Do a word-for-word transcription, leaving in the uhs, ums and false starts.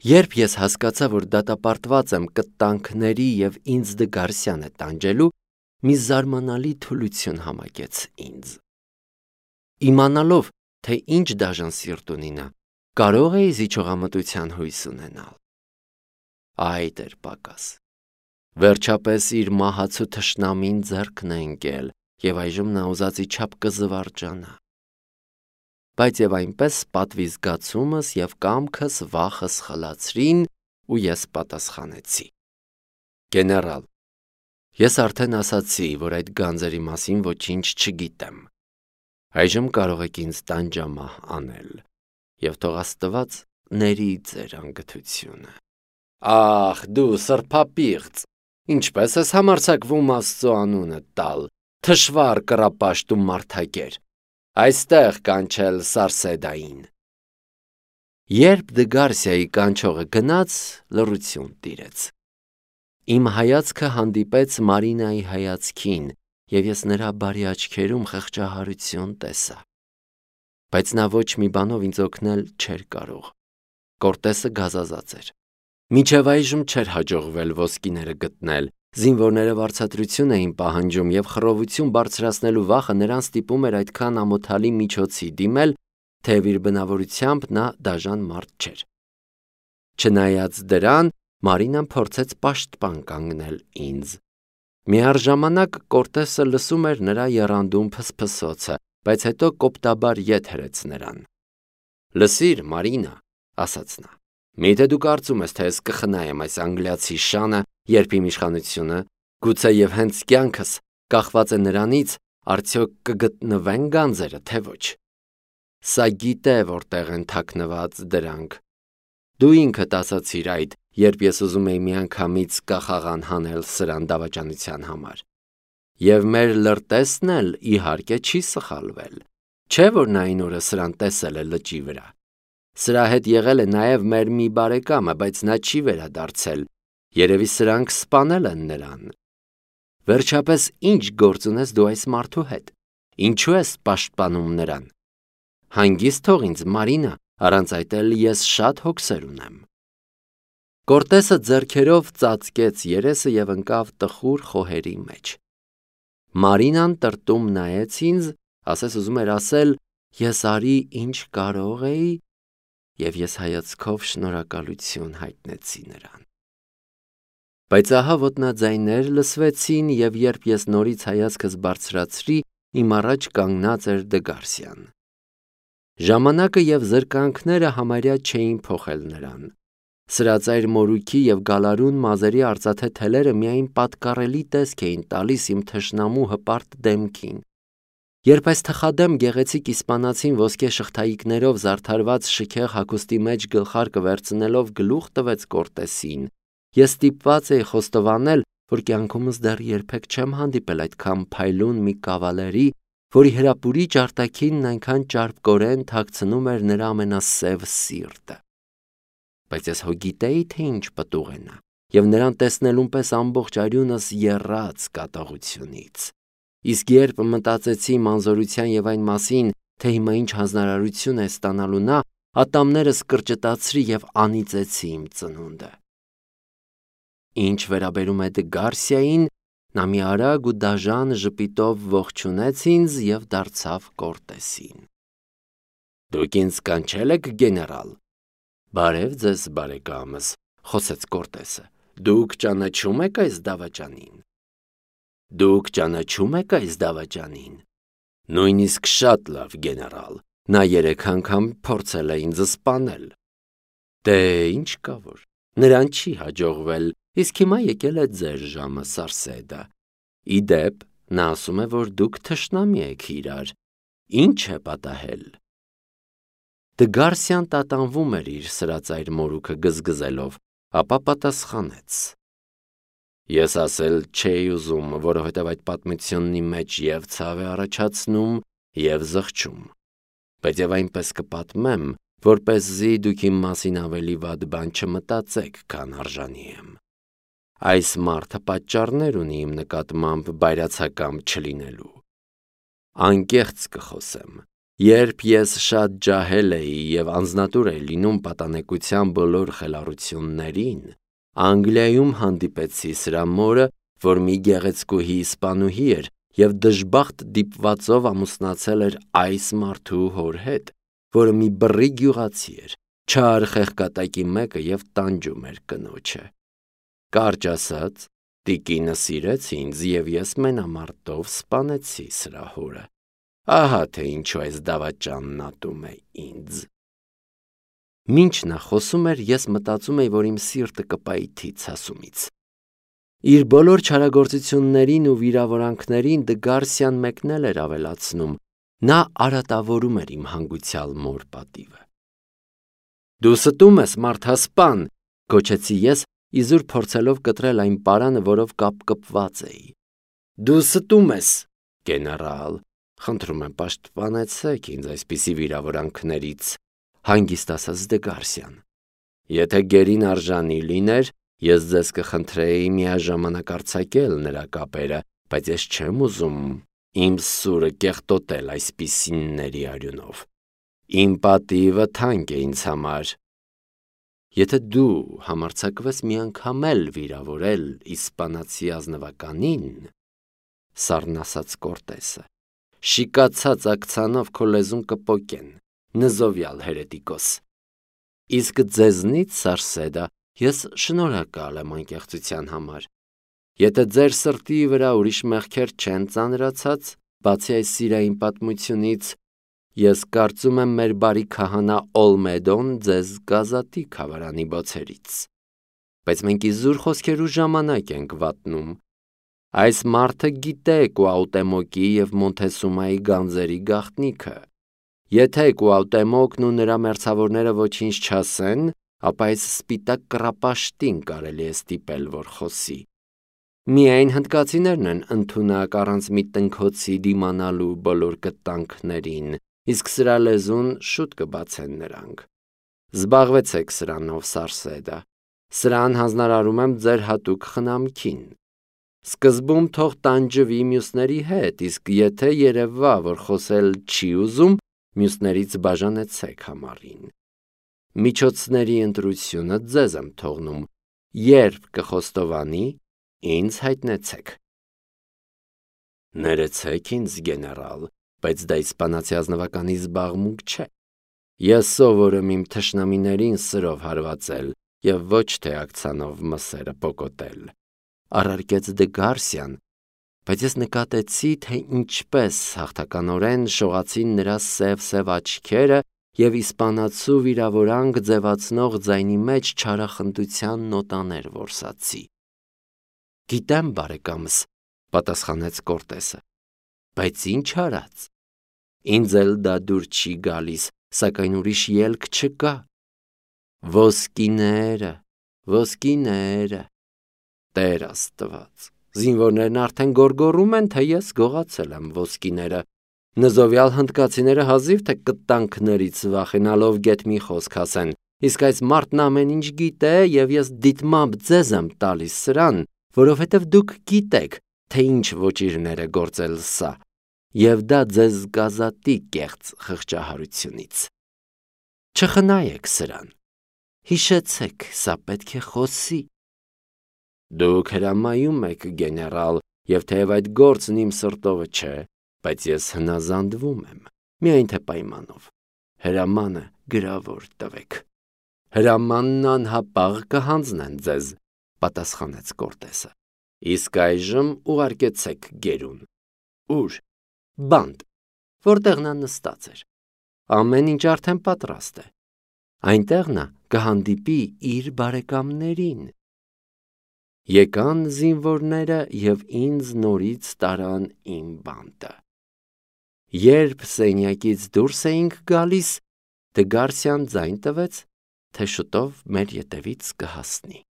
Երբ ես հասկացա, որ դատապարտված եմ կտանքների և ինձ Դգարսյանը տանջելու, մի զարմանալի թուլություն համակեց ինձ։ Իմանալով, թե ինչ դաժան սիրտ ունի նա, կարող էի զիջողամտության հույս ունենալ։ Այ դեռ պակաս։ Վերջապես իր մահացու թշնամին ձեռքն է ընկել, և այժմ նա ուզածի չափ կզվարճանա։ Բայց և այնպես պատվի զգացումս և կամքս վախս խլացրին, ու ես պատասխանեցի. Գեներալ, ես արդեն ասացի, որ այդ գանձերի մասին ոչինչ չգիտեմ։ Այժմ կարող եք ինձ տանջամահ անել, և թող Աստված ների ձեր անգթությունը։ Ախ, դու սրբապիղծ, ինչպես ես համարձակվում Աստծո անունը տալ, թշվառ կռապաշտ ու մարդագեր, այստեղ կանչել Սարսեդային։ Երբ Դգարսիայի կանչողը գնաց, լռություն տիրեց։ Իմ հայացքը հանդիպեց Մարինայի հայացքին, և ես նրա բարի աչքերում խղճահարություն տեսա։ Բայց նա ոչ մի բանով ինձ օգնել չէր կարող։ Կորտեսը գազազած էր։ Մինչև այժմ չէր հաջողվել ոսկիները գտնել, զինվորները վարձատրություն էին պահանջում, և խռովություն բարձրացնելու վախը նրան ստիպում էր այդքան ամոթալի միջոցի դիմել, թեև իր բնավորությամբ նա դաժան մարդ չէր։ Չնայած դրան, Մարինան փորձեց պաշտպան կանգնել ինձ։ Միառժամանակ Կորտեսը լսում էր նրա եռանդուն փսփսոցը, բայց հետո կոպտաբար ետ հրեց նրան։ Լսիր, Մարինա, ասաց նա, միթե դու կարծում ես, թե ես կխնայեմ այս անգլիացի շանը, երբ իմ իշխանությունը, գուցե և հենց կյանքս, կախված է նրանից, արդյոք կգտնվեն գանձերը, թե ոչ։ Սա գիտե որտեղ են թաքնված դրանք։ Դու ինքդ ասացիր այդ, երբ ես ուզում էի միանգամից կախաղան հանել սրան դավաճանության համար։ Եվ մեր լրտեսն էլ իհարկե չի սխալվել, չէ՞ որ նա այն օրը սրան տեսել է լճի վրա։ Սրա հետ եղել է նաև մեր մի բարեկամը, բայց նա չի վերադարձել, երևի սրանք սպանել են նրան։ Վերջապես ինչ գործ ունես դու այս մարդու հետ, ինչու ես պաշտպանում նրան։ Հանգիստ թող ինձ, Մարինա, առանց այդ էլ ես շատ հոգսեր ունեմ։ Կորտեսը ձեռքերով ծածկեց երեսը և ընկավ տխուր խոհերի մեջ։ Մարինան տրտում նայեց ինձ, ասես ուզում էր ասել, ես արի ինչ կարող էի, և ես հայացքով շնորհակալություն հայտնեցի նրան։ Բայց ահա ոտնաձայներ լսվեցին, և երբ ես նորից հայացքս բարձրացրի, իմ առաջ կանգնած էր Դգարսյան։ Ժամանակը և զրկանքները համարյա չէին փոխել նրան։ Սրածայր մորուքի և գալարուն մազերի արծաթե թելերը միայն պատկառելի տեսք էին տալիս իմ թշնամու հպարտ դեմքին։ Երբ այս թխադեմ գեղեցիկ իսպանացին ոսկե շղթայիկներով զարդարված շքեղ հագուստի մեջ գլխարկը վերցնելով գլուխ տվեց Կորտեսին, ես ստիպված էի խոստովանել, որ կյանքումս դեռ երբեք չեմ հանդիպել այդքան փայլուն մի կավալերի, որի հրապուրիչ արտաքինն այնքան ճարպկորեն թաքցնում էր նրա ամենասև սիրտը։ Բայց ես հո գիտեի, թե ինչ պտուղ է նա, և նրան տեսնելուն պես ամբողջ արյունս եռաց կատաղությունից։ Իսկ երբ մտածեցի մանզորության և այն մասին, թե հիմա ինչ հանձնարարություն է ստանալու նա, ատամներս կրճտացրի և անիծեցի իմ ծնունդը։ Ինչ վերաբերում է Դգարսիային, նա մի արագ ու դաժան ժպիտով ողջունեց ինձ և դարձավ Կորտեսին։ Դուք ինձ կանչել եք, գեներալ։ Բարև ձեզ, բարեկամս, խոսեց Կորտեսը, դուք ճանաչում եք այս դավաճանին։ Դուք ճանաչում եք այս դավաճանին։ Նույնիսկ շատ լավ, գեներալ, նա երեք անգամ փորձել է ինձ սպանել։ Դե ինչ կա որ, նրան չի հաջողվել, իսկ հիմա եկել է ձեր ժամը, Սարսեդա։ Ի դեպ, նա ասում է, որ դուք թշնամի եք իրար։ Ինչ է պատահել։ Դգարսյան տատանվում էր իր սրածայր մորուքը գզգզելով, ապա պատասխանեց. Ես ասել չէի ուզում, որովհետև այդ պատմությունն իմ մեջ և ցավ է առաջացնում, և զղջում, բայց և այնպես կպատմեմ, որպեսզի դուք իմ մասին ավելի վատ բան չմտածեք, քան արժանի եմ։ Այս մարդը պատճառներ ունի իմ նկատմամբ բայրացակամ չլինելու։ Անկեղծ կխոսեմ, Երբ ես շատ ջահել էի և անձնատուր էի լինում պատանեկության բոլոր խելառություններին, Անգլիայում հանդիպեցի սրա մորը, որ մի գեղեցկուհի իսպանուհի էր և դժբախտ դիպվածով ամուսնացել էր այս մարդու հոր հետ, որը մի բռի գյուղացի էր, չար խեղկատակի մեկը և տանջում էր կնոջը։ Կարճ ասած, տիկինը սիրեց ինձ և ես մենամարտով սպանեցի սրա հորը։ Ահա թե ինչու այս դավաճանն ատում է ինձ։ Մինչ նա խոսում էր, ես մտածում էի, որ իմ սիրտը կպայթի ցասումից։ Իր բոլոր չարագործություններին ու վիրավորանքներին Դգարսիան մեկն էլ էր ավելացնում, նա արատավորում էր իմ հանգուցյալ մոր պատիվը։ Դու ստում ես, մարդասպան, գոչեցի ես, իզուր փորձելով կտրել այն պարանը, որով կապկպված էի։ Դու ստում ես, գեներալ, խնդրում եմ պաշտպանեցեք ինձ այսպիսի վիրավորանքներից, հանգիստ ասաց Դգարսիան։ Եթե գերին արժանի լիներ, ես ձեզ կխնդրեի միաժամանակ արձակել նրա կապերը, բայց ես չեմ ուզում իմ սուրը կեղտոտել այսպիսինների արյունով։ Իմ պատիվը թանկ է ինձ համար։ Եթե դու համարձակվես մի անգամ էլ վիրավորել իսպանացի ազնվականին, սառնասաց Կորտեսը, շիկացած աքցանով քո լեզուն կպոկեն, նզովյալ հերետիկոս։ Իսկ ձեզնից, Սարսեդա, ես շնորհակալ եմ անկեղծության համար։ Եթե ձեր սրտի վրա ուրիշ մեղքեր չեն ծանրացած, բացի այս սիրային պատմությունից, ես կարծում եմ մեր բարի քահանա Օլմեդոն ձեզ կազատի քավարանի բոցերից։ Բայց մենք իզուր խոսքերու ժամանակ ենք վատնում։ Այս մարդը գիտե Կուաուտեմոկի և Մոնթեսումայի գանձերի գաղտնիքը։ Եթե Կուաուտեմոկն ու նրա մերձավորները ոչինչ չասեն, ապա այս սպիտակ կռապաշտին կարելի է ստիպել, որ խոսի։ Միայն հնդկացիներն են ընդունակ առանց մի տնքոցի դիմանալու բոլոր կտանքներին, իսկ սրա լեզուն շուտ կբացեն նրանք։ Զբաղվեցեք սրանով, Սարսեդա, սրան հանձնարարում եմ ձեր հատուկ խնամքին։ Սկզբում թող տանջվի մյուսների հետ, իսկ եթե երևա, որ խոսել չի ուզում, մյուսներից բաժանեցեք համառին։ Միջոցների ընտրությունը ձեզ եմ թողնում, երբ կխոստովանի, ինձ հայտնեցեք։ Ներեցեք ինձ, գեներալ, բայց դա իսպանացի ազնվականի զբաղմունք չէ։ Ես սովորում իմ թշնամիներին սրով հարվածել և ոչ թե աքցանով մսերը պոկոտել, առարկեց Դգարսիան, բայց ես նկատեցի, թե ինչպես հաղթականորեն շողացին նրա սև-սև աչքերը և իսպանացու վիրավորանք ձևացնող ձայնի մեջ չարախնդության նոտաներ որսացի։ Գիտեմ, բարեկամս, պատասխանեց Կորտեսը, բայց ինչ արած։ Ինձ էլ դա դուր չի գալիս, սակայն ուրիշ ելք չկա։ Ոսկիները, ոսկիները, Տեր Աստված, զինվորներն արդեն գոռգոռում են, թե ես գողացել եմ ոսկիները։ Նզովյալ հնդկացիները հազիվ թե կտանքներից վախենալով գեթ մի խոսք ասեն, իսկ այս մարդն ամեն ինչ գիտե և ես դիտմամբ ձեզ եմ տալիս սրան, որովհետև դուք գիտեք, թե ինչ ոճիրներ է գործել սա, և դա ձեզ կազատի կեղծ խղճահարությունից։ Չխնայեք սրան, հիշեցեք, սա պետք է խոսի։ Դուք հրամայում եք, գեներալ, և թեև այդ գործն իմ սրտովը չէ, բայց ես հնազանդվում եմ, միայն թե պայմանով, հրամանը գրավոր տվեք։ Հրամանն անհապաղ կհանձնեն ձեզ, պատասխանեց Կորտեսը, իսկ այժմ ուղարկեցեք գերուն։ Ուր, բանտ, որտեղ նա նստած էր։ Ամեն ինչ արդեն պատրաստ է։ Այնտեղ նա կհանդիպի իր բարեկամներին։ Եկան զինվորները և ինձ նորից տարան իմ բանտը։ Երբ սենյակից դուրս էինք գալիս, Դգարսիան ձայն տվեց, թե շուտով մեր ետևից կհասնի։